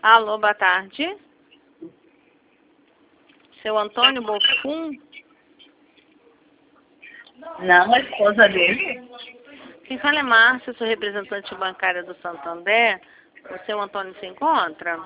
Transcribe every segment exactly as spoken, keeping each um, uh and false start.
Alô, boa tarde. Seu Antônio Bofum? Não, a esposa dele? Quem fala é Márcia, sou representante bancária do Santander. O seu Antônio se encontra?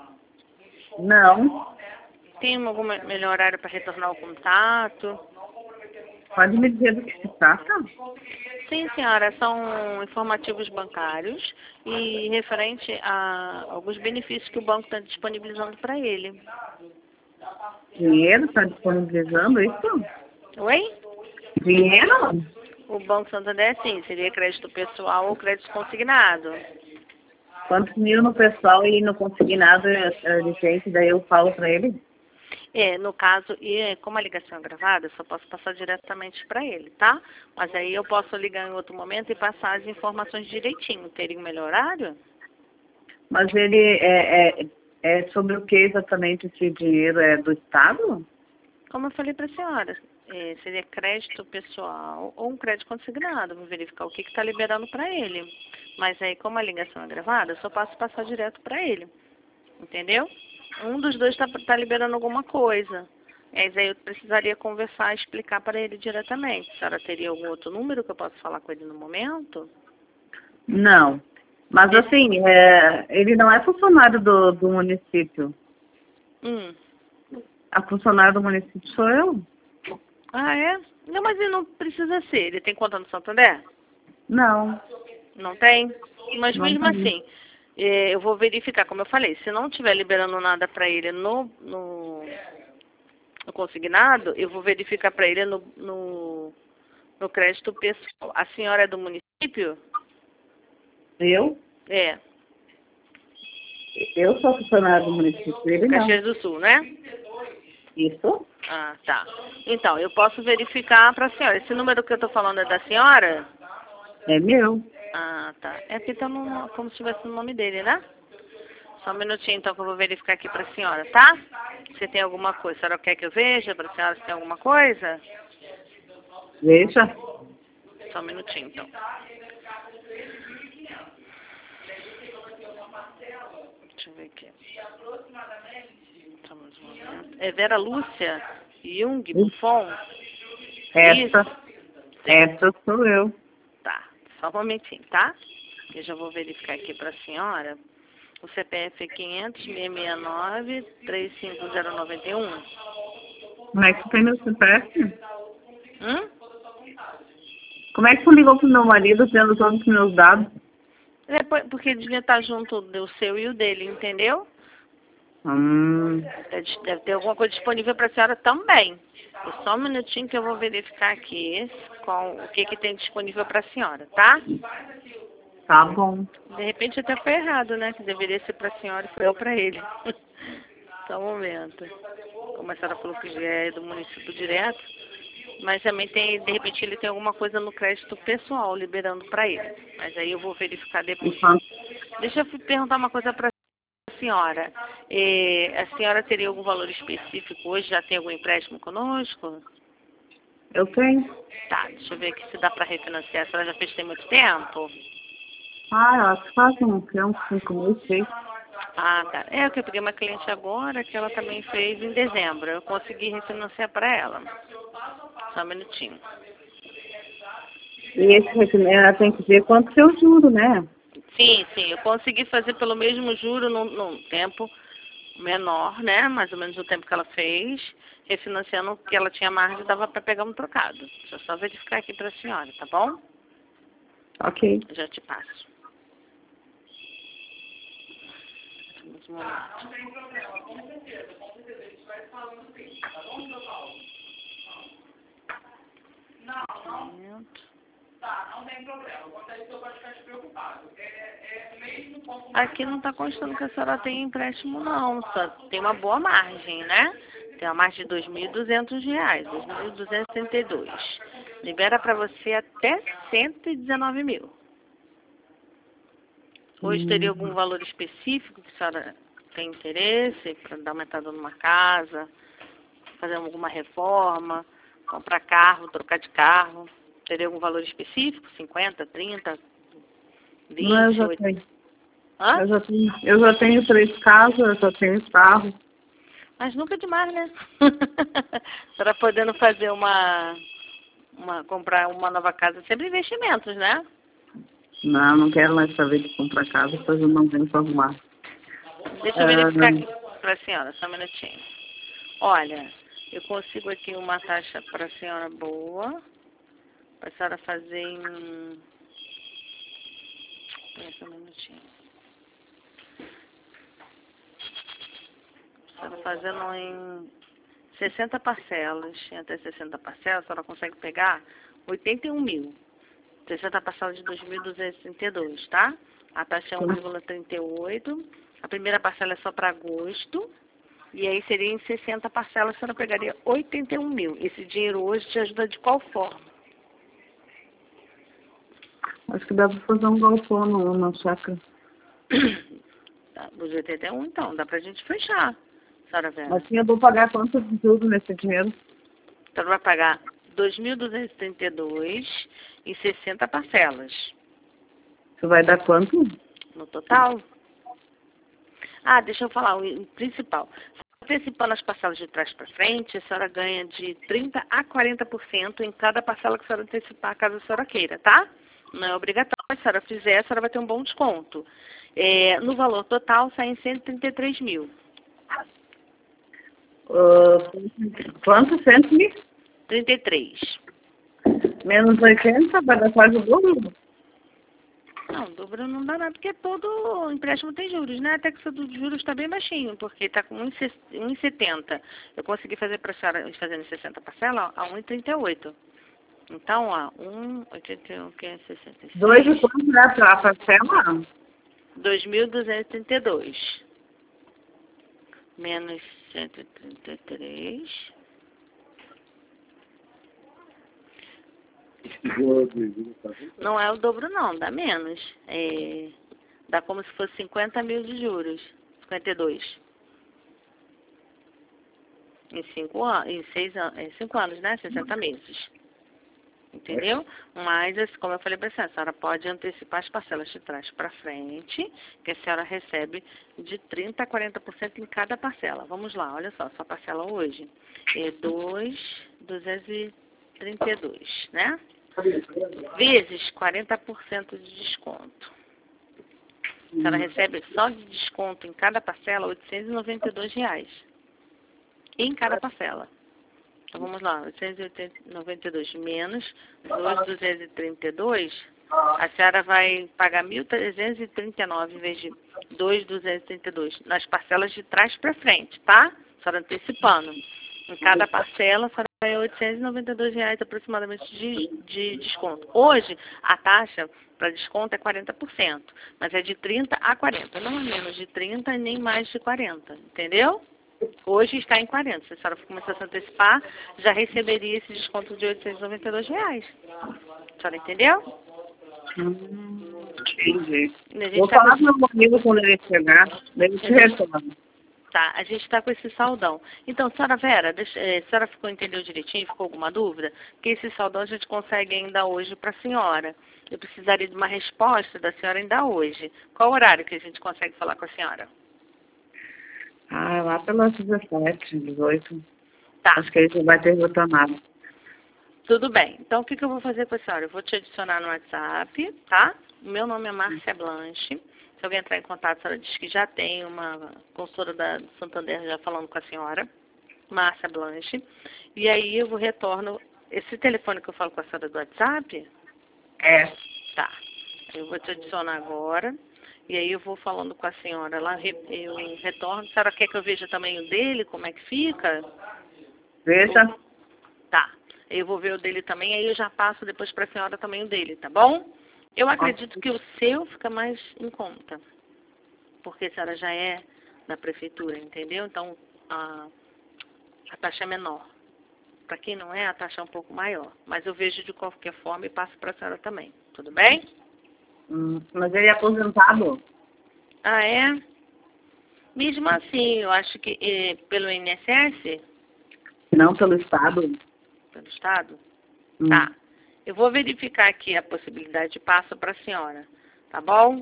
Não. Tem algum melhor horário para retornar o contato? Pode me dizer do que se trata? Sim, senhora, são informativos bancários e referente a alguns benefícios que o banco está disponibilizando para ele. Dinheiro está disponibilizando isso? Oi? Dinheiro? O Banco Santander, sim, seria crédito pessoal ou crédito consignado. Quantos mil no pessoal e no consignado de gente, daí eu falo para ele? É, no caso, e como a ligação é gravada, eu só posso passar diretamente para ele, tá? Mas aí eu posso ligar em outro momento e passar as informações direitinho. Teria um melhor horário? Mas ele é, é, é sobre o que exatamente esse dinheiro? É do Estado? Como eu falei para a senhora, é, seria crédito pessoal ou um crédito consignado. Vou verificar o que está liberando para ele. Mas aí, como a ligação é gravada, eu só posso passar direto para ele. Entendeu? Um dos dois está tá liberando alguma coisa. Mas aí eu precisaria conversar e explicar para ele diretamente. A senhora teria algum outro número que eu possa falar com ele no momento? Não. Mas assim, é, ele não é funcionário do, do município. Hum. A funcionária do município sou eu? Ah, é? Não, mas ele não precisa ser. Ele tem conta no Santander? Não. Não tem? Mas Não mesmo tem. assim, eh, eu vou verificar, como eu falei, se não estiver liberando nada para ele no, no, no consignado, eu vou verificar para ele no, no, no crédito pessoal. A senhora é do município? Eu? É, Eu sou funcionária do município, ele não. Caxias do Sul, né? Isso? Ah, tá. Então, eu posso verificar para a senhora. Esse número que eu estou falando é da senhora? É meu. Ah, tá. É porque tá no, como se tivesse no nome dele, né? Só um minutinho, então, que eu vou verificar aqui para a senhora, tá? Se tem alguma coisa. A senhora quer que eu veja para a senhora se tem alguma coisa? Veja. Só um minutinho, então. Deixa eu ver aqui. Só mais um momento. É Vera Lúcia Jung Buffon? Essa, Isso? essa sou eu. Tá. Só um momentinho, tá? Eu já vou verificar aqui para a senhora. O C P F é quinhentos, seiscentos e sessenta e nove, trinta e cinco zero nove um. Como é que tu tem meu C P F? Hum? Como é que tu ligou pro meu marido tendo todos os meus dados? É por- porque devia estar junto do seu e o dele, entendeu? Hum, Deve deve ter alguma coisa disponível para a senhora também. É só um minutinho que eu vou verificar aqui com o que, que tem disponível para a senhora, tá? tá bom. De repente até foi errado, né? Que deveria ser para a senhora e foi eu para ele. Só um momento. Como a senhora falou que já é do município direto, mas também tem, de repente ele tem alguma coisa no crédito pessoal liberando para ele. Mas aí eu vou verificar depois. Então, Deixa eu perguntar uma coisa para a senhora. Eh, a senhora teria algum valor específico hoje? Já tem algum empréstimo conosco? eu tenho. Tá, deixa eu ver aqui se dá para refinanciar. A senhora já fez tem muito tempo? Ah, eu acho que faz um, que é uns cinco mil, seis. Ah, tá. É, que eu peguei uma cliente agora que ela também fez em dezembro. Eu consegui refinanciar para ela. Só um minutinho. E esse refinanciamento tem que ver quanto que eu juro, né? Sim, sim, eu consegui fazer pelo mesmo juro num, num tempo menor, né? Mais ou menos o tempo que ela fez, refinanciando o que ela tinha margem, dava para pegar um trocado. Deixa eu só verificar aqui para a senhora, tá bom? Ok. Eu já te passo. Temos um momento. Aqui não está constando que a senhora tem empréstimo, não. Só tem uma boa margem, né? Tem uma margem de dois mil e duzentos reais, dois mil duzentos e setenta e dois. Libera para você até cento e dezenove mil. Hoje teria algum Hum, valor específico que a senhora tem interesse para dar uma entrada numa casa, fazer alguma reforma, comprar carro, trocar de carro? Teria algum valor específico? cinquenta, trinta, não, eu vinte, já oito? tenho. Hã? Eu já tenho, eu já tenho três casas, eu já tenho carro. Mas nunca é demais, né? Para podendo fazer uma, uma, comprar uma nova casa, sempre investimentos, né? Não, não quero mais saber de comprar casa, pois eu não tenho pra arrumar. Deixa eu verificar aqui Ah, para a senhora, só um minutinho. Olha, eu consigo aqui uma taxa para a senhora boa, para a senhora fazer em... Espera só um minutinho. A senhora fazendo em sessenta parcelas, em até sessenta parcelas, a senhora consegue pegar oitenta e um mil. sessenta parcelas de dois mil duzentos e trinta e dois, tá? A taxa é um vírgula trinta e oito. A primeira parcela é só para agosto. E aí seria em sessenta parcelas, a senhora pegaria oitenta e um mil. Esse dinheiro hoje te ajuda de qual forma? acho que dá pra fazer um galpão no- na chácara. Tá, dos oitenta e um, então, dá pra gente fechar, senhora Vera. Assim eu vou pagar quanto de tudo nesse dinheiro? Então vai pagar dois mil duzentos e trinta e dois em sessenta parcelas. Isso vai dar quanto? No total? Ah, deixa eu falar, o o principal. Antecipando as parcelas de trás para frente, a senhora ganha de trinta por cento a quarenta por cento em cada parcela que a senhora antecipar, caso a senhora queira, tá? Não é obrigatório, se a senhora fizer, a senhora vai ter um bom desconto. É, no valor total, sai em cento e trinta e três mil. Uh, quanto? Cento e trinta e três. menos oitenta, vai dar quase o dobro. Não, dobro não dá nada, porque todo empréstimo tem juros, né? A taxa dos juros está bem baixinho, porque está com um vírgula setenta. Eu consegui fazer para a senhora, fazendo sessenta parcelas, a um vírgula trinta e oito. Então, ó, um vírgula oitenta e um, que é sessenta e seis. Dois e quanto dá pra parcela? dois mil duzentos e trinta e dois. Menos cento e trinta e três. Não é o dobro, não, dá menos. É, dá como se fosse cinquenta mil de juros. cinquenta e dois. Em cinco anos, em seis anos, em cinco anos, né? sessenta meses. Entendeu? Mas, assim, como eu falei para a senhora, a senhora pode antecipar as parcelas de trás para frente, que a senhora recebe de trinta a quarenta por cento em cada parcela. Vamos lá, olha só, sua parcela hoje é dois mil duzentos e trinta e dois, né? Vezes quarenta por cento de desconto. A senhora recebe só de desconto em cada parcela oitocentos e noventa e dois reais. Em cada parcela. Então vamos lá, oitocentos e noventa e dois menos dois mil duzentos e trinta e dois, a senhora vai pagar mil trezentos e trinta e nove em vez de dois mil duzentos e trinta e dois, nas parcelas de trás para frente, tá? A senhora antecipando. Em cada parcela, a senhora vai oitocentos e noventa e dois reais aproximadamente de, de desconto. Hoje, a taxa para desconto é quarenta por cento, mas é de trinta a quarenta, não é menos de trinta nem mais de quarenta, entendeu? Hoje está em quarenta. Se a senhora começasse a antecipar, já receberia esse desconto de oitocentos e noventa e dois reais. A senhora entendeu? Hum, entendi. A gente Vou tá falar com... com meu marido quando ele chegar, daí ele te retorna. Tá, a gente está com esse saldão. Então, senhora Vera, deixa, eh, a senhora ficou, entendeu direitinho? Ficou alguma dúvida? Porque esse saldão a gente consegue ainda hoje para a senhora. Eu precisaria de uma resposta da senhora ainda hoje. Qual horário que a gente consegue falar com a senhora? Ah, lá pelas dezessete, dezoito. Tá. Acho que aí você vai ter retornado. Tudo bem. Então, o que, que eu vou fazer com a senhora? Eu vou te adicionar no WhatsApp, tá? O meu nome é Márcia Blanche. Se alguém entrar em contato, a senhora diz que já tem uma consultora da Santander já falando com a senhora. Márcia Blanche. E aí eu vou retorno... Esse telefone que eu falo com a senhora do WhatsApp? É. Tá. Eu vou te adicionar agora. E aí eu vou falando com a senhora lá. Eu retorno. A senhora quer que eu veja também o dele? Como é que fica? Veja. Tá. Eu vou ver o dele também, aí eu já passo depois para a senhora também o dele, tá bom? Eu acredito que o seu fica mais em conta, porque a senhora já é da prefeitura, entendeu? Então, a, a taxa é menor. Para quem não é, a taxa é um pouco maior. Mas eu vejo de qualquer forma e passo para a senhora também. Tudo bem? Hum, mas ele é aposentado? Ah, é? Mesmo assim, eu acho que eh, pelo I N S S, Não pelo Estado? pelo Estado, Hum. tá. Eu vou verificar aqui a possibilidade de passo para a senhora, tá bom?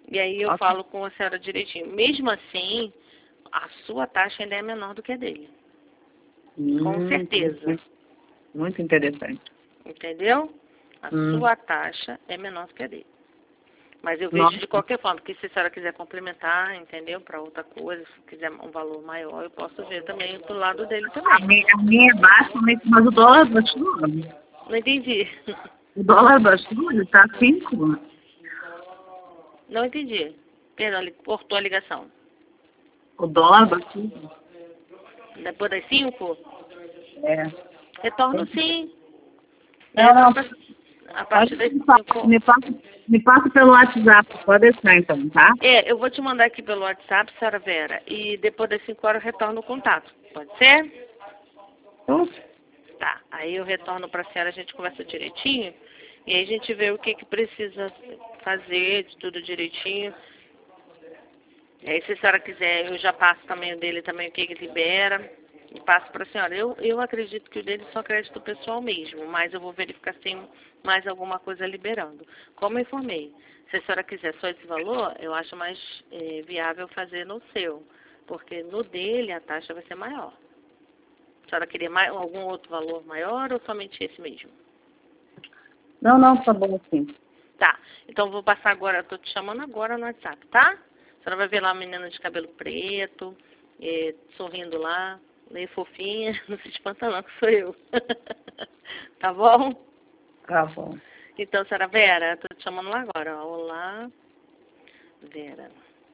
E aí eu Ok. falo com a senhora direitinho. Mesmo assim, a sua taxa ainda é menor do que a dele. Com Hum, certeza. Muito, muito interessante. Entendeu? A Hum. sua taxa é menor do que a dele. Mas eu vejo Nossa. de qualquer forma, porque se a senhora quiser complementar, entendeu? Para outra coisa, se quiser um valor maior, eu posso ver também pro lado dele A também. minha, a minha é baixa, mas mas o dólar baixou. Não entendi. O dólar baixou, ele está cinco. Não entendi. Perdão, ele cortou a ligação. O dólar baixou. Depois das cinco? É. Retorno sim. Não, É, não. a partir das Me passa, cinco. me, passa, me passa pelo WhatsApp, pode deixar então, tá? É, eu vou te mandar aqui pelo WhatsApp, senhora Vera, e depois das cinco horas eu retorno o contato. Pode ser? Então, Tá. Aí eu retorno para a senhora, a gente conversa direitinho, e aí a gente vê o que, que precisa fazer, de tudo direitinho. E aí, se a senhora quiser, eu já passo também o dele também, o que, que libera, e passo para a senhora. Eu, eu acredito que o dele só crédito pessoal mesmo, mas eu vou verificar se tem mais alguma coisa liberando. Como eu informei, se a senhora quiser só esse valor, eu acho mais é, viável fazer no seu, porque no dele a taxa vai ser maior. A senhora queria mais, algum outro valor maior ou somente esse mesmo? não, não, tá bom assim. Tá, então eu vou passar agora, eu tô te chamando agora no WhatsApp, tá? A senhora vai ver lá uma menina de cabelo preto, é, sorrindo lá, meio fofinha, não se espanta não, que sou eu. Tá bom? Tá bom. Então, senhora Vera, eu tô te chamando lá agora, ó. Olá, Vera.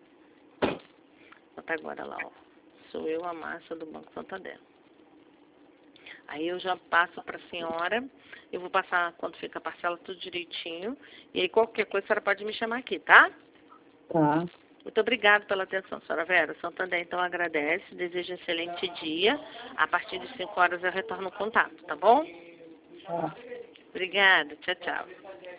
Bota agora lá, ó. Sou eu, a Márcia do Banco Santander. Aí eu já passo para a senhora, eu vou passar quando fica a parcela tudo direitinho, e aí qualquer coisa a senhora pode me chamar aqui, tá? Tá. Muito obrigada pela atenção, senhora Vera. O Santander então agradece, deseja um excelente dia. A partir de cinco horas eu retorno o contato, tá bom? Tá. Obrigada, tchau, tchau.